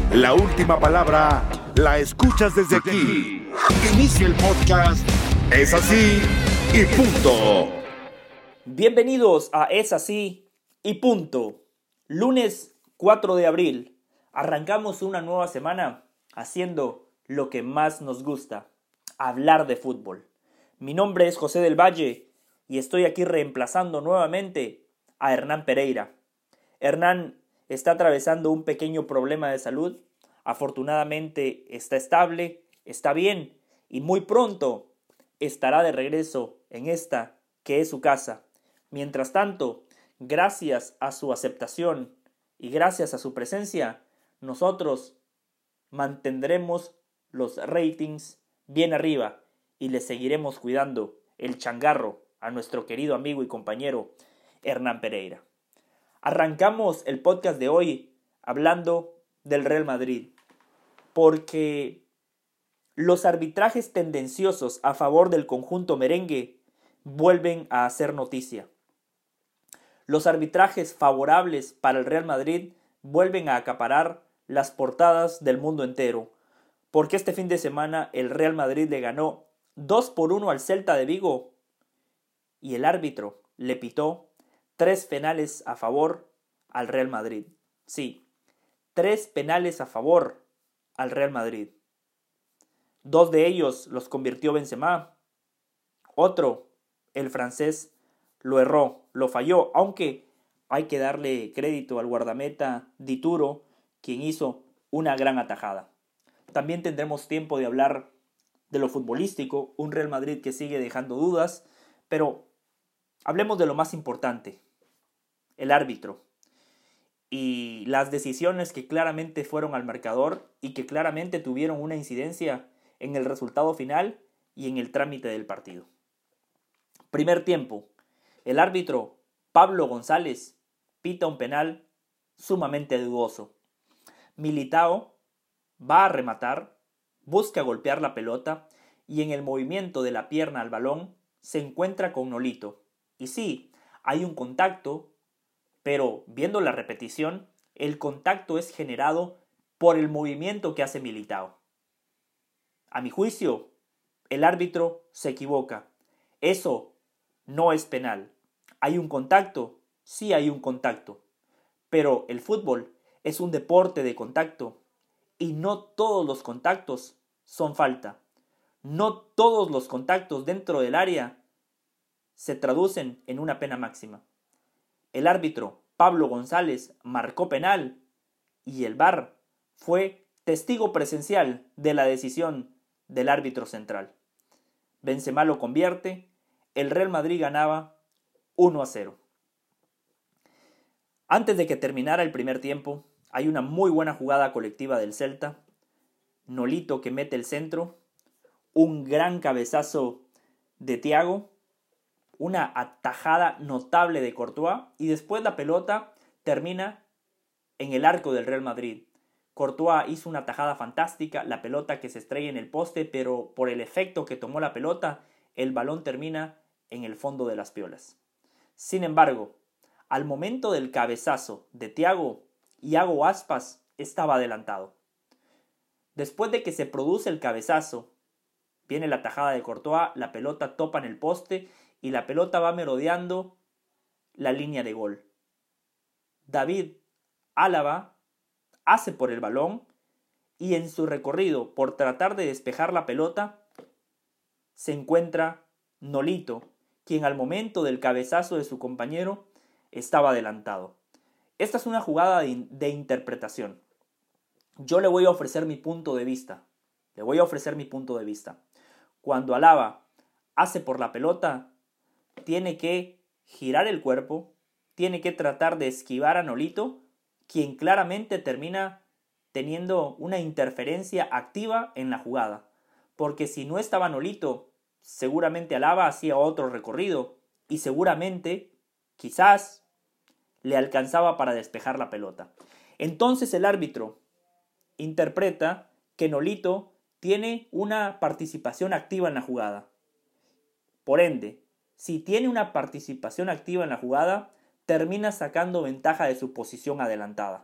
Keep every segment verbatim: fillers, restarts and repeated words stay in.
La última palabra la escuchas desde aquí. Inicia el podcast Es Así y Punto. Bienvenidos a Es Así y Punto. Lunes cuatro de abril. Arrancamos una nueva semana haciendo lo que más nos gusta, hablar de fútbol. Mi nombre es José del Valle y estoy aquí reemplazando nuevamente a Hernán Pereira. Hernán está atravesando un pequeño problema de salud. Afortunadamente está estable, está bien y muy pronto estará de regreso en esta que es su casa. Mientras tanto, gracias a su aceptación y gracias a su presencia, nosotros mantendremos los ratings bien arriba y le seguiremos cuidando el changarro a nuestro querido amigo y compañero Hernán Pereira. Arrancamos el podcast de hoy hablando del Real Madrid, porque los arbitrajes tendenciosos a favor del conjunto merengue vuelven a hacer noticia. Los arbitrajes favorables para el Real Madrid vuelven a acaparar las portadas del mundo entero, porque este fin de semana el Real Madrid le ganó dos por uno al Celta de Vigo y el árbitro le pitó tres penales a favor al Real Madrid. Sí, tres penales a favor al Real Madrid. Dos de ellos los convirtió Benzema. Otro, el francés, lo erró, lo falló, aunque hay que darle crédito al guardameta Dituro, quien hizo una gran atajada. También tendremos tiempo de hablar de lo futbolístico, un Real Madrid que sigue dejando dudas, pero hablemos de lo más importante, el árbitro y las decisiones que claramente fueron al marcador y que claramente tuvieron una incidencia en el resultado final y en el trámite del partido. Primer tiempo, el árbitro Pablo González pita un penal sumamente dudoso. Militao va a rematar, busca golpear la pelota y en el movimiento de la pierna al balón se encuentra con Nolito. Y sí, hay un contacto, pero viendo la repetición, el contacto es generado por el movimiento que hace Militao. A mi juicio, el árbitro se equivoca. Eso no es penal. ¿Hay un contacto? Sí hay un contacto. Pero el fútbol es un deporte de contacto y no todos los contactos son falta. No todos los contactos dentro del área se traducen en una pena máxima. El árbitro Pablo González marcó penal y el V A R fue testigo presencial de la decisión del árbitro central. Benzema lo convierte, el Real Madrid ganaba uno a cero. Antes de que terminara el primer tiempo, hay una muy buena jugada colectiva del Celta. Nolito que mete el centro, un gran cabezazo de Thiago, una atajada notable de Courtois y después la pelota termina en el arco del Real Madrid. Courtois hizo una atajada fantástica, la pelota que se estrella en el poste, pero por el efecto que tomó la pelota, el balón termina en el fondo de las piolas. Sin embargo, al momento del cabezazo de Thiago, Iago Aspas estaba adelantado. Después de que se produce el cabezazo, viene la atajada de Courtois, la pelota topa en el poste y la pelota va merodeando la línea de gol. David Álava hace por el balón y en su recorrido por tratar de despejar la pelota se encuentra Nolito, quien al momento del cabezazo de su compañero estaba adelantado. Esta es una jugada de, de interpretación. Yo le voy a ofrecer mi punto de vista. Le voy a ofrecer mi punto de vista. Cuando Álava hace por la pelota, tiene que girar el cuerpo, tiene que tratar de esquivar a Nolito, quien claramente termina teniendo una interferencia activa en la jugada. Porque si no estaba Nolito, seguramente Álava hacía otro recorrido y seguramente, quizás, le alcanzaba para despejar la pelota. Entonces el árbitro interpreta que Nolito tiene una participación activa en la jugada. Por ende, si tiene una participación activa en la jugada, termina sacando ventaja de su posición adelantada.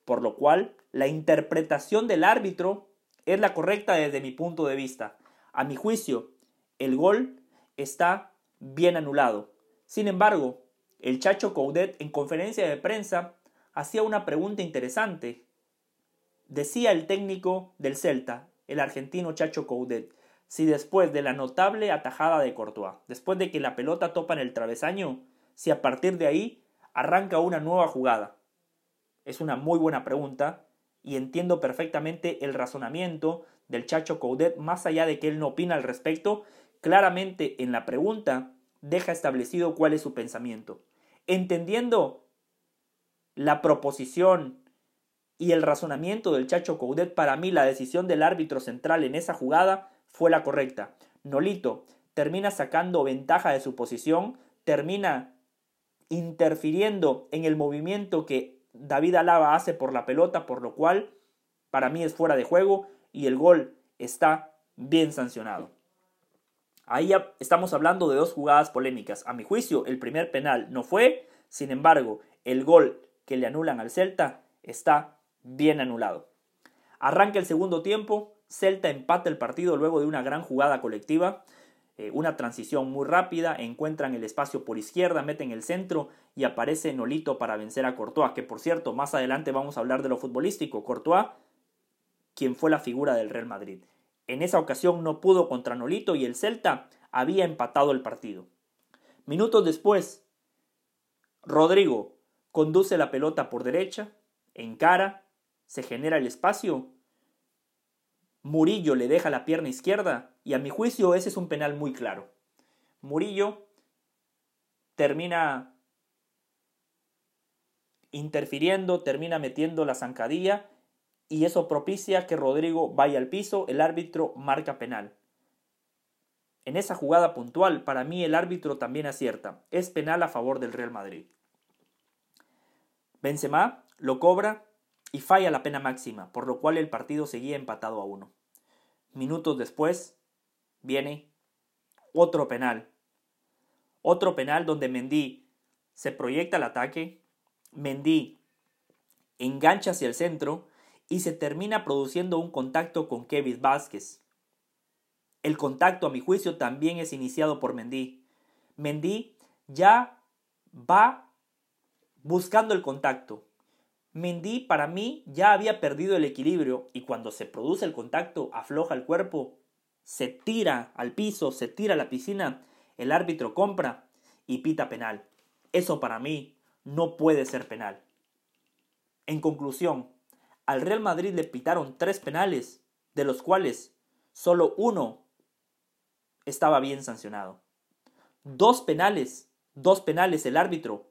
por lo cual la interpretación del árbitro es la correcta desde mi punto de vista. A mi juicio, el gol está bien anulado. Sin embargo, el Chacho Coudet en conferencia de prensa hacía una pregunta interesante. Decía el técnico del Celta, el argentino Chacho Coudet, si después de la notable atajada de Courtois, después de que la pelota topa en el travesaño, si a partir de ahí arranca una nueva jugada. Es una muy buena pregunta y entiendo perfectamente el razonamiento del Chacho Coudet, más allá de que él no opina al respecto. Claramente en la pregunta deja establecido cuál es su pensamiento. Entendiendo la proposición y el razonamiento del Chacho Coudet, para mí la decisión del árbitro central en esa jugada fue la correcta. Nolito termina sacando ventaja de su posición, termina interfiriendo en el movimiento que David Alaba hace por la pelota, por lo cual para mí es fuera de juego y el gol está bien sancionado. Ahí ya estamos hablando de dos jugadas polémicas. A mi juicio, el primer penal no fue, sin embargo, el gol que le anulan al Celta está bien anulado. Arranca el segundo tiempo, Celta empata el partido luego de una gran jugada colectiva, eh, una transición muy rápida, encuentran el espacio por izquierda, meten el centro y aparece Nolito para vencer a Courtois, que por cierto, más adelante vamos a hablar de lo futbolístico. Courtois, quien fue la figura del Real Madrid. En esa ocasión no pudo contra Nolito y el Celta había empatado el partido. Minutos después, Rodrigo conduce la pelota por derecha, encara, se genera el espacio, Murillo le deja la pierna izquierda y a mi juicio ese es un penal muy claro. Murillo termina interfiriendo, termina metiendo la zancadilla y eso propicia que Rodrigo vaya al piso. El árbitro marca penal. En esa jugada puntual, para mí el árbitro también acierta. Es penal a favor del Real Madrid. Benzema lo cobra y falla la pena máxima, por lo cual el partido seguía empatado a uno. Minutos después viene otro penal. Otro penal donde Mendy se proyecta al ataque, Mendy engancha hacia el centro y se termina produciendo un contacto con Kevin Vázquez. El contacto, a mi juicio, también es iniciado por Mendy. Mendy ya va buscando el contacto. Mendy, para mí, ya había perdido el equilibrio y cuando se produce el contacto, afloja el cuerpo, se tira al piso, se tira a la piscina, el árbitro compra y pita penal. Eso para mí no puede ser penal. En conclusión, al Real Madrid le pitaron tres penales, de los cuales solo uno estaba bien sancionado. Dos penales, dos penales el árbitro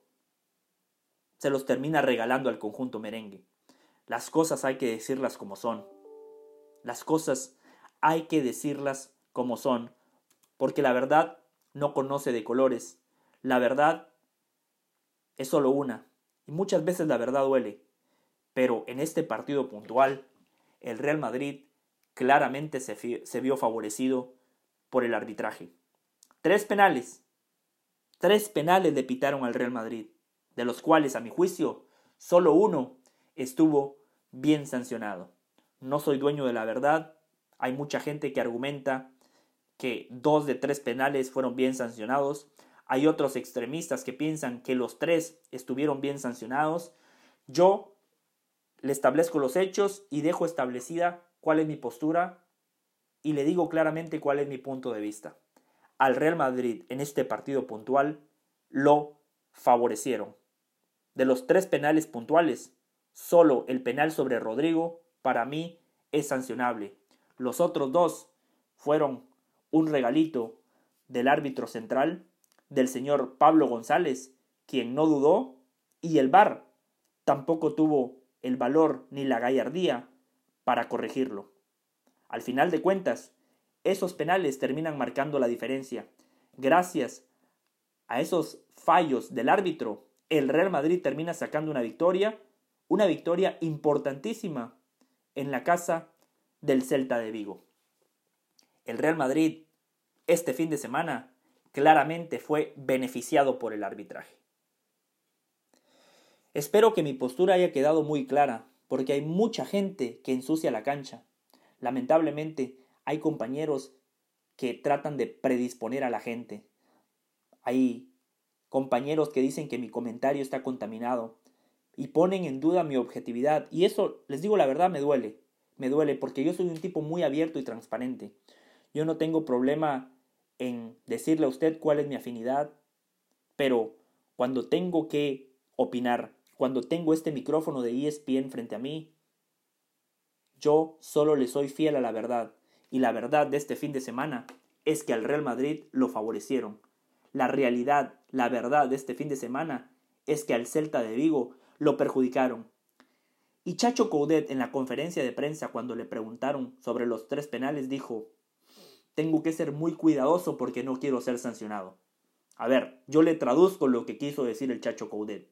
se los termina regalando al conjunto merengue. Las cosas hay que decirlas como son. Las cosas hay que decirlas como son, porque la verdad no conoce de colores. La verdad es solo una, y muchas veces la verdad duele. Pero en este partido puntual, el Real Madrid claramente se, fi- se vio favorecido por el arbitraje. Tres penales, tres penales le pitaron al Real Madrid, de los cuales, a mi juicio, solo uno estuvo bien sancionado. No soy dueño de la verdad. Hay mucha gente que argumenta que dos de tres penales fueron bien sancionados. Hay otros extremistas que piensan que los tres estuvieron bien sancionados. Yo le establezco los hechos y dejo establecida cuál es mi postura y le digo claramente cuál es mi punto de vista. Al Real Madrid en este partido puntual lo favorecieron. De los tres penales puntuales, solo el penal sobre Rodrigo para mí es sancionable. Los otros dos fueron un regalito del árbitro central, del señor Pablo González, quien no dudó, y el V A R tampoco tuvo el valor ni la gallardía para corregirlo. Al final de cuentas, esos penales terminan marcando la diferencia. Gracias a esos fallos del árbitro, el Real Madrid termina sacando una victoria, una victoria importantísima en la casa del Celta de Vigo. El Real Madrid este fin de semana claramente fue beneficiado por el arbitraje. Espero que mi postura haya quedado muy clara, porque hay mucha gente que ensucia la cancha. Lamentablemente, hay compañeros que tratan de predisponer a la gente. Hay compañeros que dicen que mi comentario está contaminado y ponen en duda mi objetividad. Y eso, les digo la verdad, me duele. Me duele porque yo soy un tipo muy abierto y transparente. Yo no tengo problema en decirle a usted cuál es mi afinidad, pero cuando tengo que opinar, cuando tengo este micrófono de E S P N frente a mí, yo solo le soy fiel a la verdad. Y la verdad de este fin de semana es que al Real Madrid lo favorecieron. La realidad, la verdad de este fin de semana es que al Celta de Vigo lo perjudicaron. Y Chacho Coudet, en la conferencia de prensa, cuando le preguntaron sobre los tres penales, dijo: tengo que ser muy cuidadoso porque no quiero ser sancionado. A ver, yo le traduzco lo que quiso decir el Chacho Coudet.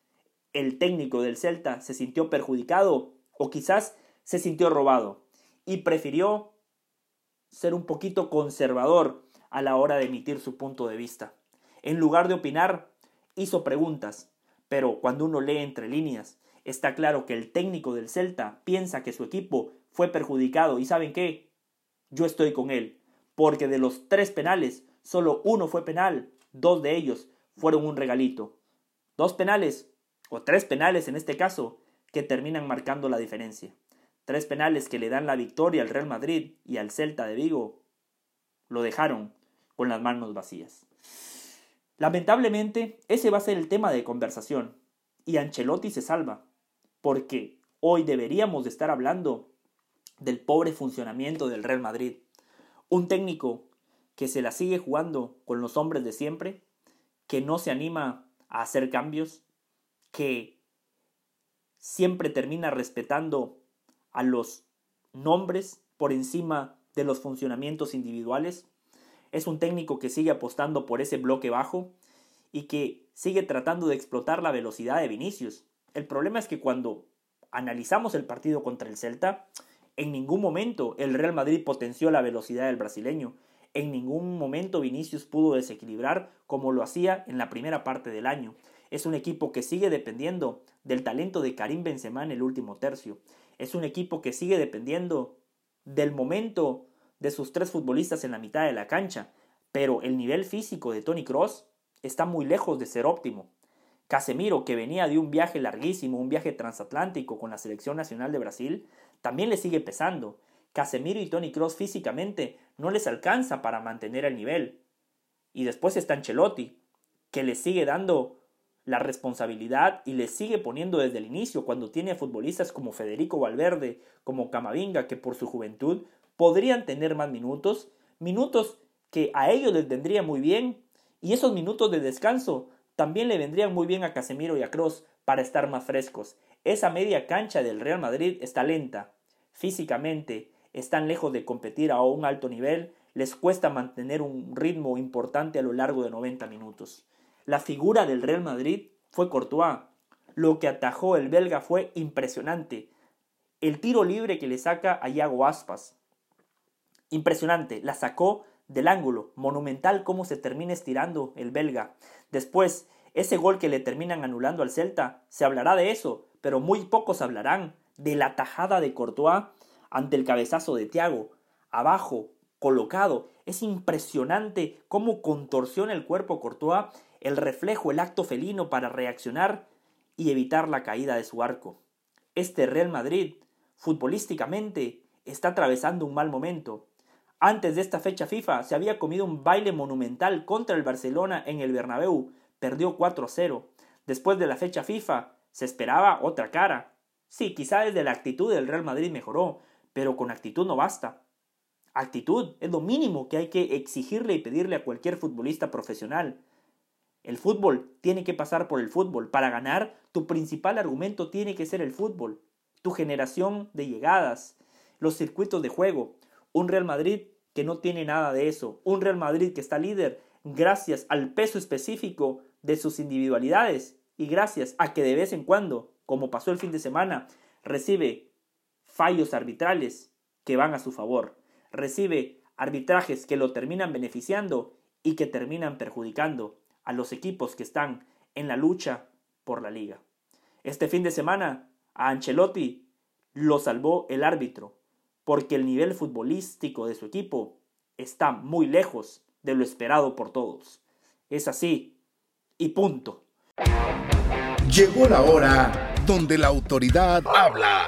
El técnico del Celta se sintió perjudicado o quizás se sintió robado y prefirió ser un poquito conservador a la hora de emitir su punto de vista. En lugar de opinar, hizo preguntas, pero cuando uno lee entre líneas, está claro que el técnico del Celta piensa que su equipo fue perjudicado. ¿Y saben qué? Yo estoy con él, porque de los tres penales, solo uno fue penal, dos de ellos fueron un regalito. Dos penales, o tres penales en este caso, que terminan marcando la diferencia. Tres penales que le dan la victoria al Real Madrid y al Celta de Vigo lo dejaron con las manos vacías. Lamentablemente, ese va a ser el tema de conversación. Y Ancelotti se salva, porque hoy deberíamos de estar hablando del pobre funcionamiento del Real Madrid. Un técnico que se la sigue jugando con los hombres de siempre, que no se anima a hacer cambios, que siempre termina respetando a los nombres por encima de los funcionamientos individuales. Es un técnico que sigue apostando por ese bloque bajo y que sigue tratando de explotar la velocidad de Vinicius. El problema es que cuando analizamos el partido contra el Celta, en ningún momento el Real Madrid potenció la velocidad del brasileño. En ningún momento Vinicius pudo desequilibrar como lo hacía en la primera parte del año. Es un equipo que sigue dependiendo del talento de Karim Benzema en el último tercio. Es un equipo que sigue dependiendo del momento de sus tres futbolistas en la mitad de la cancha. Pero el nivel físico de Toni Kroos está muy lejos de ser óptimo. Casemiro, que venía de un viaje larguísimo, un viaje transatlántico con la selección nacional de Brasil, también le sigue pesando. Casemiro y Toni Kroos físicamente no les alcanza para mantener el nivel. Y después está Ancelotti, que le sigue dando la responsabilidad y le sigue poniendo desde el inicio cuando tiene a futbolistas como Federico Valverde, como Camavinga, que por su juventud podrían tener más minutos, minutos que a ellos les vendría muy bien, y esos minutos de descanso también le vendrían muy bien a Casemiro y a Kroos para estar más frescos. Esa media cancha del Real Madrid está lenta, físicamente están lejos de competir a un alto nivel, les cuesta mantener un ritmo importante a lo largo de noventa minutos. La figura del Real Madrid fue Courtois. Lo que atajó el belga fue impresionante. El tiro libre que le saca a Iago Aspas. Impresionante, la sacó del ángulo. Monumental cómo se termina estirando el belga. Después, ese gol que le terminan anulando al Celta, se hablará de eso, pero muy pocos hablarán de la tajada de Courtois ante el cabezazo de Thiago. Abajo, colocado. Es impresionante cómo contorsiona el cuerpo Courtois, el reflejo, el acto felino para reaccionar y evitar la caída de su arco. Este Real Madrid, futbolísticamente, está atravesando un mal momento. Antes de esta fecha FIFA se había comido un baile monumental contra el Barcelona en el Bernabéu, perdió cuatro a cero. Después de la fecha FIFA se esperaba otra cara. Sí, quizá desde la actitud del Real Madrid mejoró, pero con actitud no basta. Actitud es lo mínimo que hay que exigirle y pedirle a cualquier futbolista profesional. El fútbol tiene que pasar por el fútbol. Para ganar, tu principal argumento tiene que ser el fútbol. Tu generación de llegadas, los circuitos de juego. Un Real Madrid que no tiene nada de eso. Un Real Madrid que está líder gracias al peso específico de sus individualidades y gracias a que de vez en cuando, como pasó el fin de semana, recibe fallos arbitrales que van a su favor. Recibe arbitrajes que lo terminan beneficiando y que terminan perjudicando a los equipos que están en la lucha por la liga. Este fin de semana a Ancelotti lo salvó el árbitro, porque el nivel futbolístico de su equipo está muy lejos de lo esperado por todos. Es así, y punto. Llegó la hora donde la autoridad habla.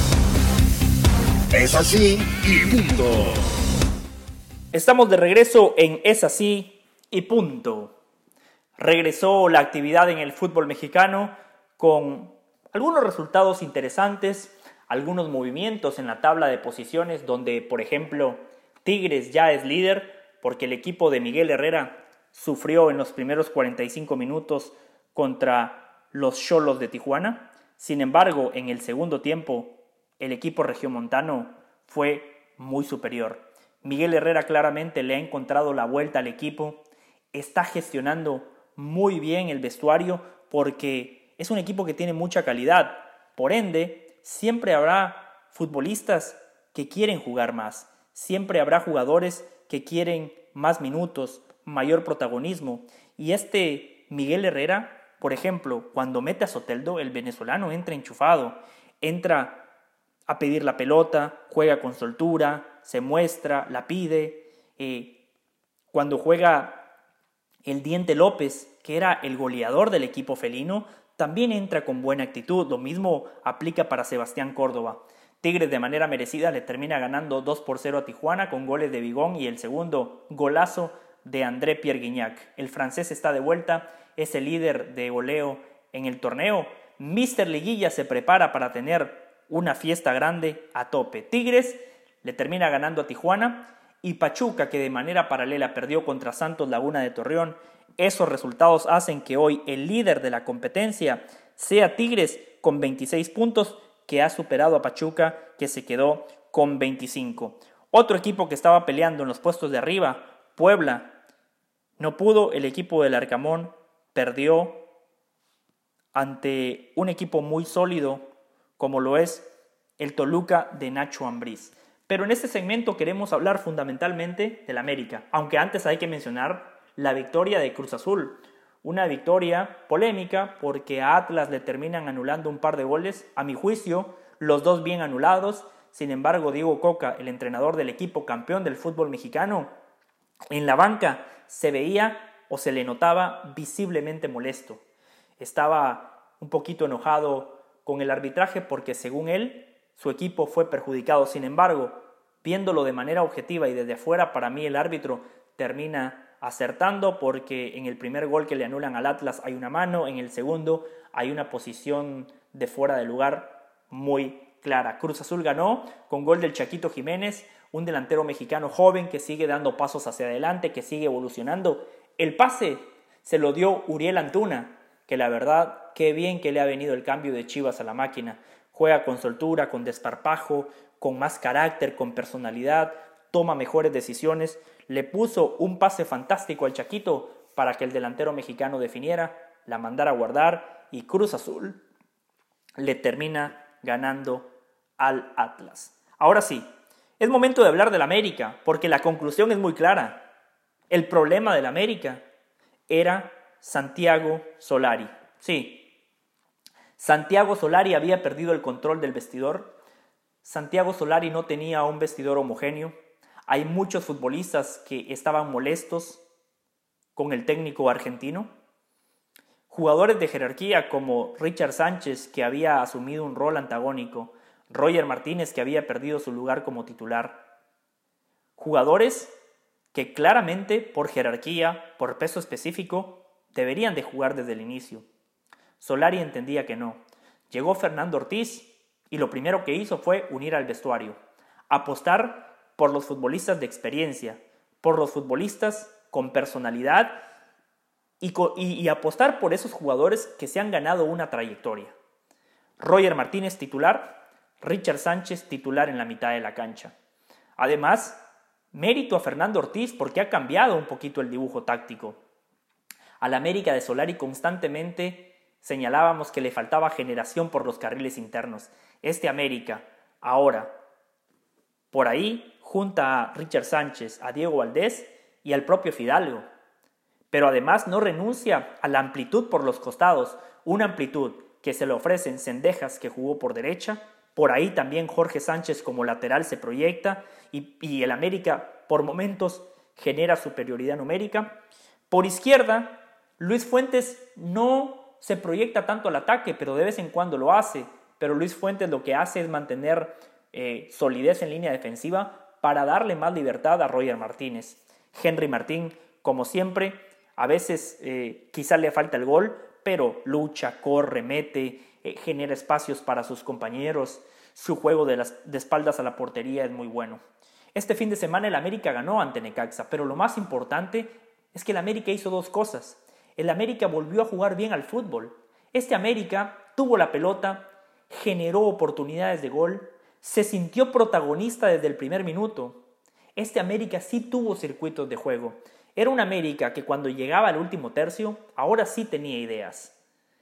Es así y punto. Estamos de regreso en Es así y punto. Regresó la actividad en el fútbol mexicano con algunos resultados interesantes, algunos movimientos en la tabla de posiciones donde, por ejemplo, Tigres ya es líder porque el equipo de Miguel Herrera sufrió en los primeros cuarenta y cinco minutos contra los Xolos de Tijuana. Sin embargo, en el segundo tiempo, el equipo regiomontano fue muy superior. Miguel Herrera claramente le ha encontrado la vuelta al equipo, está gestionando muy bien el vestuario porque es un equipo que tiene mucha calidad. Por ende, siempre habrá futbolistas que quieren jugar más, siempre habrá jugadores que quieren más minutos, mayor protagonismo. Y este Miguel Herrera, por ejemplo, cuando mete a Soteldo, el venezolano entra enchufado, entra a pedir la pelota, juega con soltura, se muestra, la pide. Eh, cuando juega el Diente López, que era el goleador del equipo felino, también entra con buena actitud. Lo mismo aplica para Sebastián Córdoba. Tigres de manera merecida le termina ganando dos por cero a Tijuana con goles de Bigón y el segundo golazo de André Pierre Guignac. El francés está de vuelta, es el líder de goleo en el torneo. míster Liguilla se prepara para tener una fiesta grande a tope. Tigres le termina ganando a Tijuana y Pachuca, que de manera paralela perdió contra Santos Laguna de Torreón. Esos resultados hacen que hoy el líder de la competencia sea Tigres con veintiséis puntos, que ha superado a Pachuca, que se quedó con veinticinco. Otro equipo que estaba peleando en los puestos de arriba, Puebla, no pudo. El equipo del Arcamón perdió ante un equipo muy sólido como lo es el Toluca de Nacho Ambriz. Pero en este segmento queremos hablar fundamentalmente del América, aunque antes hay que mencionar la victoria de Cruz Azul. Una victoria polémica porque a Atlas le terminan anulando un par de goles, a mi juicio, los dos bien anulados. Sin embargo, Diego Coca, el entrenador del equipo campeón del fútbol mexicano, en la banca se veía o se le notaba visiblemente molesto. Estaba un poquito enojado con el arbitraje porque, según él, su equipo fue perjudicado. Sin embargo, viéndolo de manera objetiva y desde afuera, para mí el árbitro termina acertando porque en el primer gol que le anulan al Atlas hay una mano, en el segundo hay una posición de fuera de lugar muy clara. Cruz Azul ganó con gol del Chaquito Jiménez, un delantero mexicano joven que sigue dando pasos hacia adelante, que sigue evolucionando. El pase se lo dio Uriel Antuna, que la verdad, qué bien que le ha venido el cambio de Chivas a la máquina. Juega con soltura, con desparpajo, con más carácter, con personalidad, toma mejores decisiones. Le puso un pase fantástico al Chaquito para que el delantero mexicano definiera, la mandara a guardar y Cruz Azul le termina ganando al Atlas. Ahora sí, es momento de hablar del América, porque la conclusión es muy clara. El problema del América era Santiago Solari. Sí, Santiago Solari había perdido el control del vestidor. Santiago Solari no tenía un vestidor homogéneo. Hay muchos futbolistas que estaban molestos con el técnico argentino. Jugadores de jerarquía como Richard Sánchez, que había asumido un rol antagónico. Roger Martínez, que había perdido su lugar como titular. Jugadores que claramente, por jerarquía, por peso específico, deberían de jugar desde el inicio. Solari entendía que no. Llegó Fernando Ortiz y lo primero que hizo fue unir al vestuario. Apostar por los futbolistas de experiencia, por los futbolistas con personalidad y, y, y apostar por esos jugadores que se han ganado una trayectoria. Roger Martínez titular, Richard Sánchez titular en la mitad de la cancha. Además, mérito a Fernando Ortiz porque ha cambiado un poquito el dibujo táctico. Al América de Solari constantemente señalábamos que le faltaba generación por los carriles internos. Este América, ahora, por ahí, junta a Richard Sánchez, a Diego Valdés y al propio Fidalgo. Pero además no renuncia a la amplitud por los costados, una amplitud que se le ofrecen Cendejas, que jugó por derecha, Por ahí también Jorge Sánchez como lateral se proyecta y, y el América por momentos genera superioridad numérica. Por izquierda, Luis Fuentes no se proyecta tanto al ataque, pero de vez en cuando lo hace. Pero Luis Fuentes lo que hace es mantener eh, solidez en línea defensiva para darle más libertad a Roger Martínez. Henry Martín, como siempre, a veces eh, quizá le falta el gol, pero lucha, corre, mete, eh, genera espacios para sus compañeros. Su juego de, las, de espaldas a la portería es muy bueno. Este fin de semana el América ganó ante Necaxa, pero lo más importante es que el América hizo dos cosas. El América volvió a jugar bien al fútbol. Este América tuvo la pelota, generó oportunidades de gol, se sintió protagonista desde el primer minuto. Este América sí tuvo circuitos de juego. Era un América que cuando llegaba al último tercio, ahora sí tenía ideas.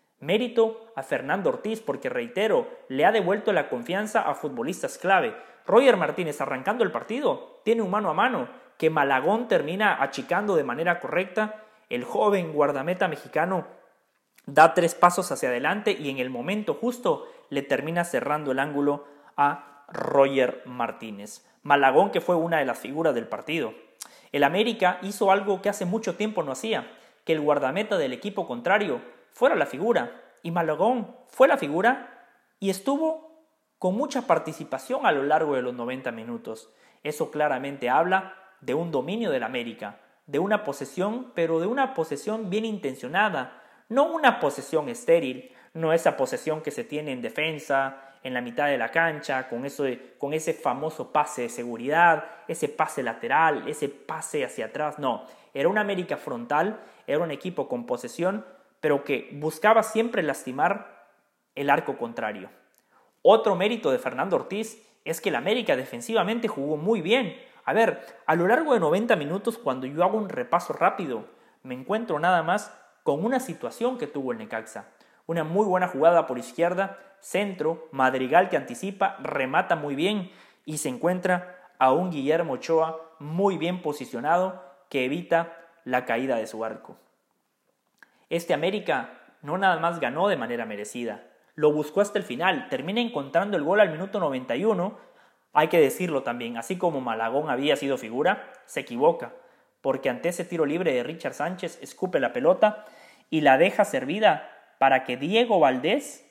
Mérito a Fernando Ortiz porque, reitero, le ha devuelto la confianza a futbolistas clave. Roger Martínez, arrancando el partido, tiene un mano a mano que Malagón termina achicando de manera correcta. El joven guardameta mexicano da tres pasos hacia adelante y en el momento justo le termina cerrando el ángulo a Roger Martínez. Malagón, que fue una de las figuras del partido. El América hizo algo que hace mucho tiempo no hacía, que el guardameta del equipo contrario fuera la figura. Y Malagón fue la figura y estuvo con mucha participación a lo largo de los noventa minutos. Eso claramente habla de un dominio del América, de una posesión, pero de una posesión bien intencionada, no una posesión estéril, no esa posesión que se tiene en defensa, en la mitad de la cancha, con, eso de, con ese famoso pase de seguridad, ese pase lateral, ese pase hacia atrás. No, era un América frontal, era un equipo con posesión, pero que buscaba siempre lastimar el arco contrario. Otro mérito de Fernando Ortiz es que el América defensivamente jugó muy bien. A ver, a lo largo de noventa minutos, cuando yo hago un repaso rápido, me encuentro nada más con una situación que tuvo el Necaxa. Una muy buena jugada por izquierda, centro, Madrigal que anticipa, remata muy bien y se encuentra a un Guillermo Ochoa muy bien posicionado que evita la caída de su arco. Este América no nada más ganó de manera merecida, lo buscó hasta el final, termina encontrando el gol al minuto noventa y uno. Hay que decirlo también, así como Malagón había sido figura, se equivoca, porque ante ese tiro libre de Richard Sánchez escupe la pelota y la deja servida para que Diego Valdés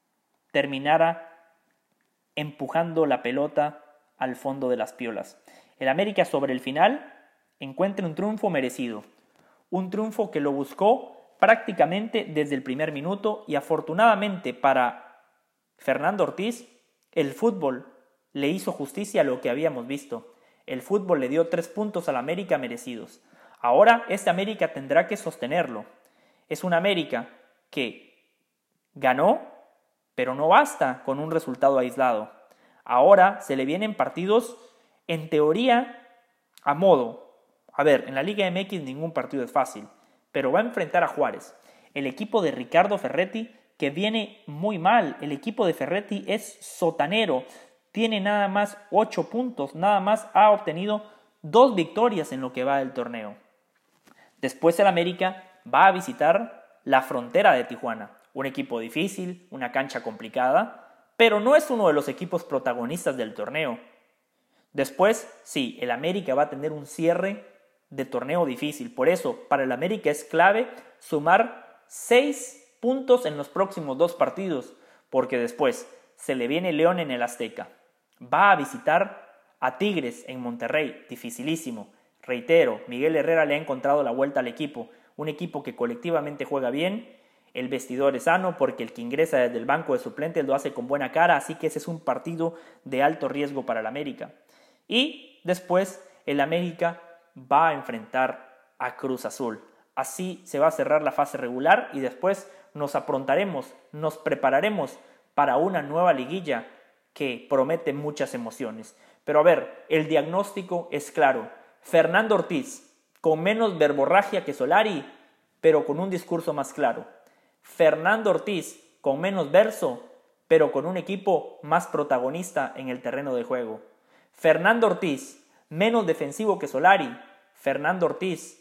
terminara empujando la pelota al fondo de las piolas. El América sobre el final encuentra un triunfo merecido, un triunfo que lo buscó prácticamente desde el primer minuto y afortunadamente para Fernando Ortiz, el fútbol le hizo justicia a lo que habíamos visto. El fútbol le dio tres puntos al América merecidos. Ahora este América tendrá que sostenerlo. Es un América que ganó, pero no basta con un resultado aislado. Ahora se le vienen partidos, en teoría, a modo. A ver, en la Liga M X ningún partido es fácil, pero va a enfrentar a Juárez, el equipo de Ricardo Ferretti, que viene muy mal. El equipo de Ferretti es sotanero, tiene nada más ocho puntos, nada más ha obtenido dos victorias en lo que va del torneo. Después el América va a visitar la Frontera de Tijuana, un equipo difícil, una cancha complicada, pero no es uno de los equipos protagonistas del torneo. Después, sí, el América va a tener un cierre de torneo difícil. Por eso, para el América es clave sumar seis puntos en los próximos dos partidos, porque después se le viene León en el Azteca. Va a visitar a Tigres en Monterrey, dificilísimo. Reitero, Miguel Herrera le ha encontrado la vuelta al equipo, un equipo que colectivamente juega bien, el vestidor es sano porque el que ingresa desde el banco de suplentes lo hace con buena cara, así que ese es un partido de alto riesgo para el América. Y después el América va a enfrentar a Cruz Azul. Así se va a cerrar la fase regular y después nos aprontaremos, nos prepararemos para una nueva liguilla que promete muchas emociones. Pero a ver, el diagnóstico es claro. Fernando Ortiz, con menos verborragia que Solari, pero con un discurso más claro. Fernando Ortiz, con menos verso, pero con un equipo más protagonista en el terreno de juego. Fernando Ortiz, menos defensivo que Solari. Fernando Ortiz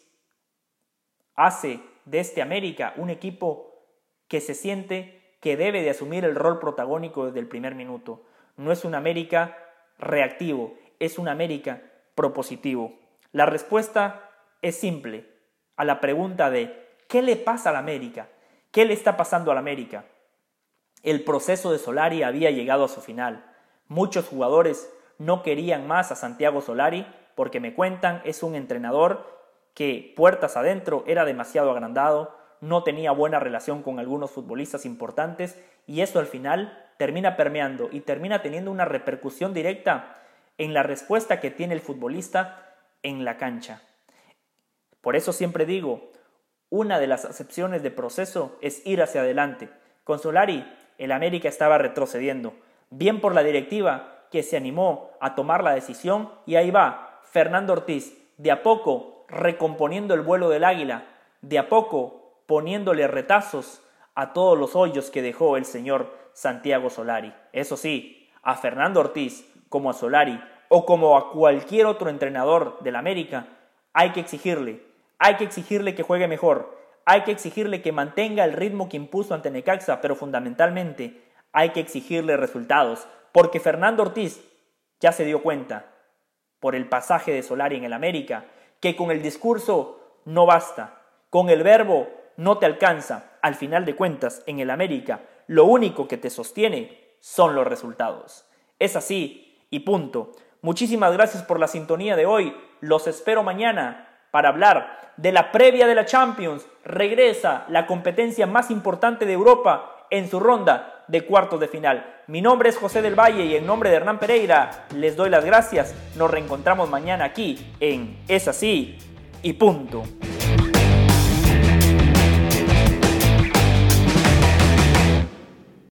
hace de este América un equipo que se siente que debe de asumir el rol protagónico desde el primer minuto. No es un América reactivo, es un América propositivo. La respuesta es simple a la pregunta de ¿qué le pasa al América? ¿Qué le está pasando al América? El proceso de Solari había llegado a su final. Muchos jugadores no querían más a Santiago Solari porque me cuentan es un entrenador que puertas adentro era demasiado agrandado, no tenía buena relación con algunos futbolistas importantes y eso al final termina permeando y termina teniendo una repercusión directa en la respuesta que tiene el futbolista en la cancha. Por eso siempre digo, una de las acepciones de proceso es ir hacia adelante. Con Solari, el América estaba retrocediendo, bien por la directiva que se animó a tomar la decisión y ahí va Fernando Ortiz, de a poco recomponiendo el vuelo del águila, de a poco poniéndole retazos a todos los hoyos que dejó el señor Santiago Solari. Eso sí, a Fernando Ortiz, como a Solari o como a cualquier otro entrenador del América, hay que exigirle, hay que exigirle que juegue mejor, hay que exigirle que mantenga el ritmo que impuso ante Necaxa, pero fundamentalmente hay que exigirle resultados, porque Fernando Ortiz ya se dio cuenta, por el pasaje de Solari en el América, que con el discurso no basta, con el verbo no te alcanza. Al final de cuentas, en el América, lo único que te sostiene son los resultados. Es así y punto. Muchísimas gracias por la sintonía de hoy. Los espero mañana para hablar de la previa de la Champions. Regresa la competencia más importante de Europa en su ronda de cuartos de final. Mi nombre es José del Valle y en nombre de Hernán Pereira les doy las gracias. Nos reencontramos mañana aquí en Es Así y Punto.